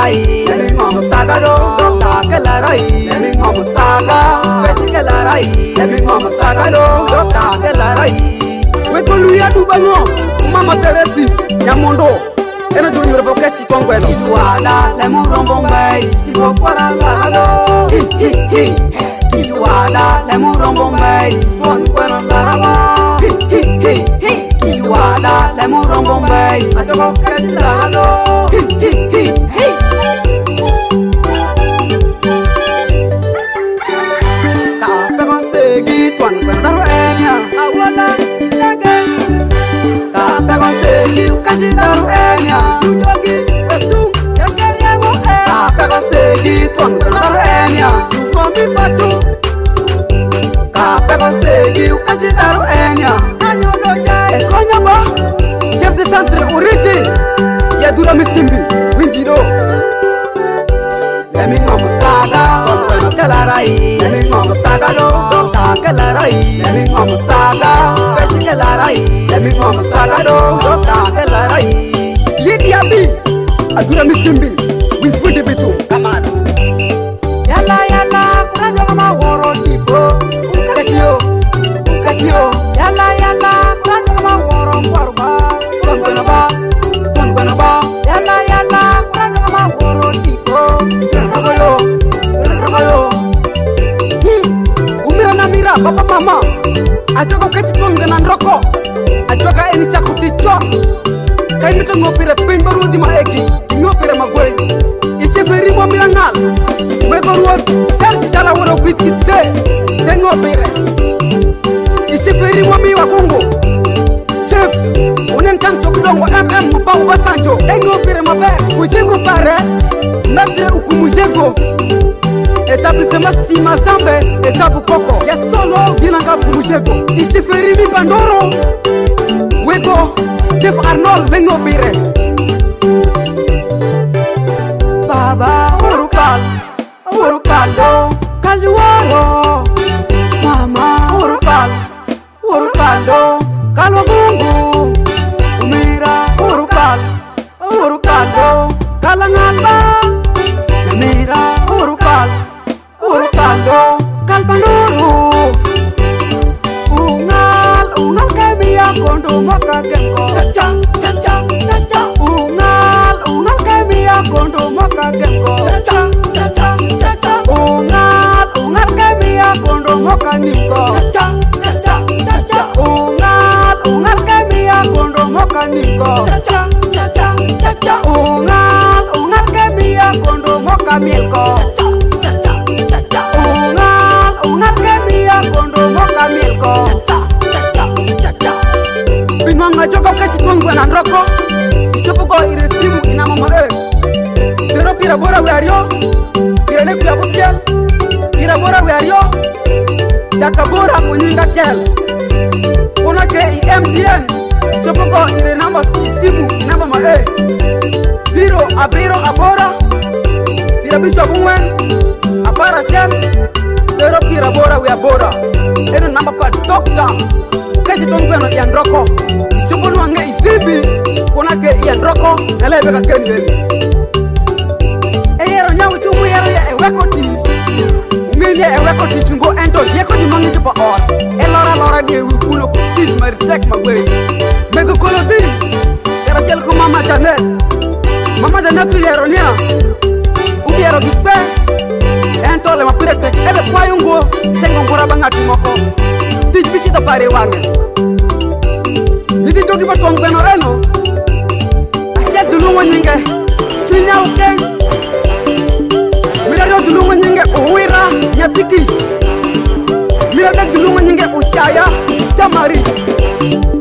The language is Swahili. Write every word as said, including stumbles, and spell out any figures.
larai, emi ngom saga do, dokta ke larai, emi ngom saga, pesi ke larai, emi ngom saga do, dokta ke larai. We koluya du bango, mama Teresi, nyamondo, ena du nyurbo ke chikongwelo. Kijuada le murombo mbei, tibo kwara lado, hi hi hi. Kijuada le murombo mbei, pon kwara lado, hi hi hi hi. Kijuada le murombo mbei, atoko ke lado, hi hi hi hi. Ta pego segi tuan kwara enya, awala lage. Ta pego segi kasi daru enya, ujogi betu chakariago e. Ta pego segi tuan kwara enya, ufami batu. Ta pego segi kasi daru enya, anyo doja e konya ba. Chef de centre origi, ya dura misimbi, winjiro. Emi ngomo saga, kono kelarai. Emi ngomo saga do, dokta kelarai. Emi ngomo saga, pesi kelarai. Emi ngomo saga do, dokta kelarai. Yedi abi, adura misimbi, winfudi bitu, kamada. Yala yala, kuranga kama woro tipo. Ukatio, ukatio. Yala yala, kuranga kama woro kwaruba. Tuan ba, tuan ba. Yala yala, kuranga kama woro tipo. Ragayo, ragayo. Hmm, umira na mira, papa mama. Ajoka kati tuanga na ndroko. Ajoka eni chakuti cho. Kai mito ngopire pin baru di maegi. Ngopire magwe. Ichi feri mo mirangal. Mwego ruwa sersi jala woro bitki te. Te ngopire. Ichi feri mo mi wakungo. Chef, unen tanto kudongo M M mba uba sanjo. Te ngopire mabe. Ujengo pare. Metre ukumujego. Etablissement Sima Zambe Ezabu Koko. Ya solo vinanga kumujego. Ichi feri mi bandoro. Wego Chef Arnold lengo bire. Baba urukal, urukalo, kaluaro. Mama urukal, urukalo, kalwagungu. Umira urukal, urukalo, kalangamba. Umira urukal, urukalo, kalpanduru. Ungal, ungal kemia kondo moka gengo. Cha cha cha cha cha. Ungal, ungal kemia kondo moka gengo. Cha cha cha cha cha. Ungal, ungal kemia kondo moka ningo. Cha cha cha cha cha. Ungal, ungal kemia kondo moka ningo. Cha cha cha cha cha. Ungal, ungal kemia kondo moka milko. Cha cha cha cha cha. Ungal, ungal kemia kondo moka milko. Cha cha cha cha. Binwanga joko kachi tuangwa na ndroko. Ishopuko iresimu ina mama e. Zero pira bora weario. Pira neku ya busiel. Pira bora weario. Jaka bora kunyinga chel. Una ke i M T N. Ishopuko ire namba isimu ina mama e. Zero abiro abora. Pira bisho bungwen. Abara chel. Zero pira bora weabora. Eno namba pa dokta. Kachi tuangwa na yandroko. Ishopuko wange isibi. Kuna ke yandroko. Nala ibeka kenyebi. Eyero nyawu chungu yero ya eweko teams. Ngini ya eweko teams ngo ento yeko di mangi tupa or. Elora lora di ewu kulo ku teams maritek magwe. Mego kolo team. Karachel ku mama Janet. Mama Janet tu yero nia. Ubi yero gikbe. Ento le mapire tek. Ebe kwa yungo. Sengo ngora banga tumoko. Teach bishi ta pare wange. Nidi jogi batu angweno eno. Asiet dulu wanyinge. Tunya uke. Mira dulu nyinge uwira nyatikis. Mira dulu nyinge uchaya chamari.